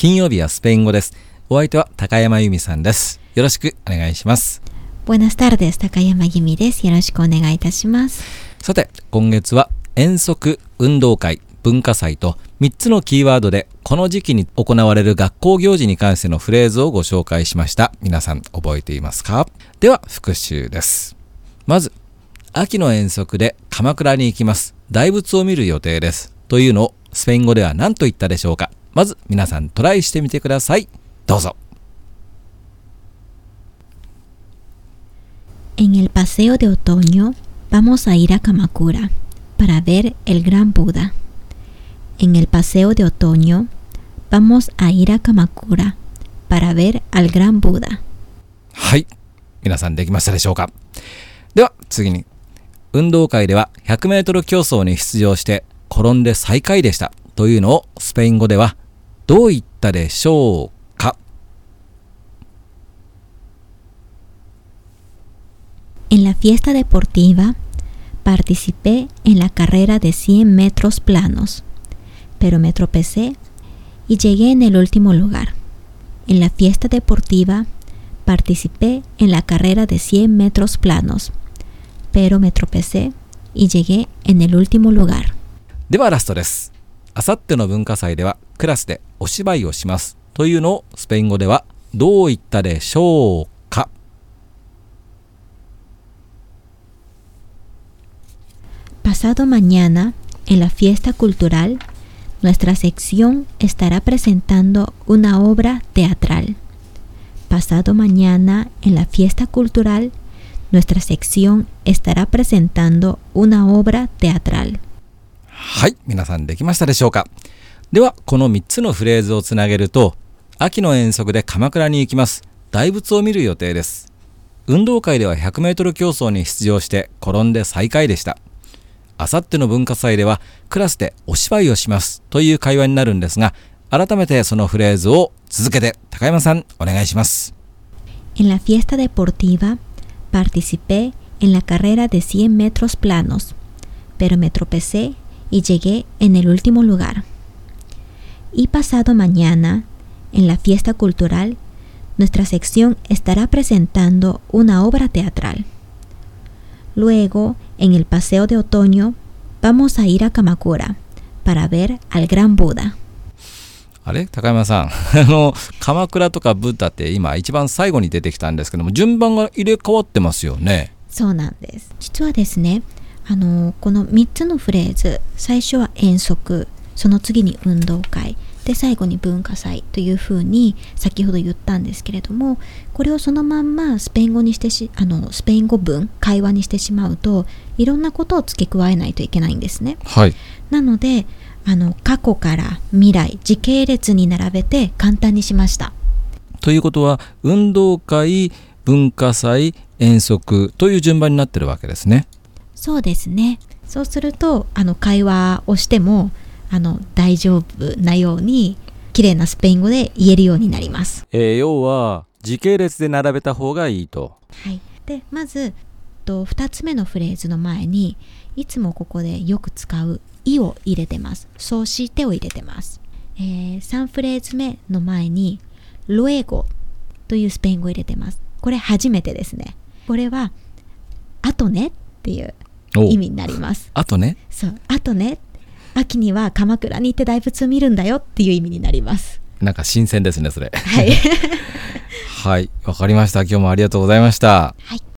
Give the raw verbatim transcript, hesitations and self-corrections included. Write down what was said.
金曜日はスペイン語です。お相手は高山由美さんです。よろしくお願いします。 Buenas tardes、高山由美です。よろしくお願いいたします。 さて、今月は遠足、運動会、文化祭とみっつのキーワードでこの時期に行われる学校行事に関してのフレーズをご紹介しました。皆さん覚えていますか？では復習です。まず、秋の遠足で鎌倉に行きます。大仏を見る予定です。というのをスペイン語では何と言ったでしょうか？まず皆さんトライしてみてください。どうぞ。 En el paseo de otoño vamos a ir a Kamakura para ver el gran Buda. En el paseo de otoño vamos a ir a Kamakura para ver al gran Buda. はい、 皆さんできましたでしょうか？では次に、運動会ではひゃくメートル競争に出場して転んで最下位でしたというのをスペイン語ではどう言ったでしょうか ？En la fiesta deportiva participé en la carrera de cien metros planos, pero me tropecé y llegué en el último lugar. En la fiesta deportiva participé en la carrera de cien metros planos, pero me tropecé y llegué en el último lugar. ではラストです。あさっての文化祭ではクラスでお芝居をしますというのをスペイン語ではどう言ったでしょうか ？Pasado mañana, en la fiesta cultural, nuestra sección estará presentando una obra teatral. Pasado mañana, en la fiesta cultural, nuestra sección estará presentando una obra teatral. はい、皆さんできましたでしょうか？では、このみっつのフレーズをつなげると、秋の遠足で鎌倉に行きます。大仏を見る予定です。運動会ではひゃくメートル競争に出場して転んで最下位でした。あさっての文化祭ではクラスでお芝居をしますという会話になるんですが、改めてそのフレーズを続けて高山さんお願いします。 En la fiesta deportiva participé en la carrera de cien metros planos, pero me tropecé y llegué en el último lugar. Y pasado mañana, en la fiesta cultural, nuestra sección estará presentando una obra teatral. Luego, en el paseo de otoño, vamos a ir a Kamakura para ver al gran Buda. あれ高山さんあの鎌倉とかブッダって今一番最後に出てきたんですけども、順番が入れ替わってますよね。 そうなんです。実はですね、あのこのみっつのフレーズ、最初は遠足、その次に運動会で、最後に文化祭というふうに先ほど言ったんですけれども、これをそのまんまスペイン語にしてしあのスペイン語文会話にしてしまうと、いろんなことを付け加えないといけないんですね。 はい。 なのであの過去から未来、時系列に並べて簡単にしました。 ということは、運動会、文化祭、遠足という順番になってるわけですね。 そうですね。そうするとあの会話をしてもあの大丈夫なように綺麗なスペイン語で言えるようになります。 えー、要は時系列で並べた方がいいと。 はい。でまずとふたつめのフレーズの前にいつもここでよく使ういを入れてます。そうしてを入れてます。えー、さんフレーズ目の前に luego というスペイン語を入れてます。これ初めてですね。これはあとねっていう意味になります。 あとね。 そう、あとね。秋には鎌倉に行って大仏を見るんだよっていう意味になります。 なんか新鮮ですねそれ。 はい。 はい、わかりました。今日もありがとうございました。 はい。